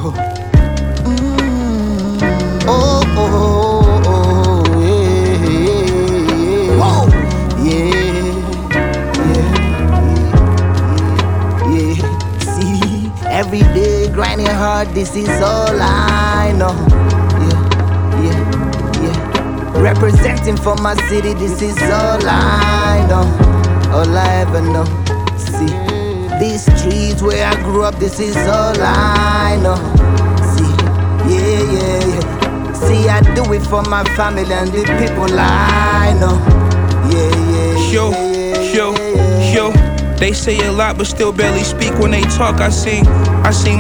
Oh, oh, oh, yeah, yeah. See, every day grinding hard, this is all I know. Yeah. Representing for my city, this is all I know. All I ever know. See, these streets where I grew up, this is all I know. See, yeah. See, I do it for my family and the people I know. Yo. They say a lot but still barely speak when they talk. I sing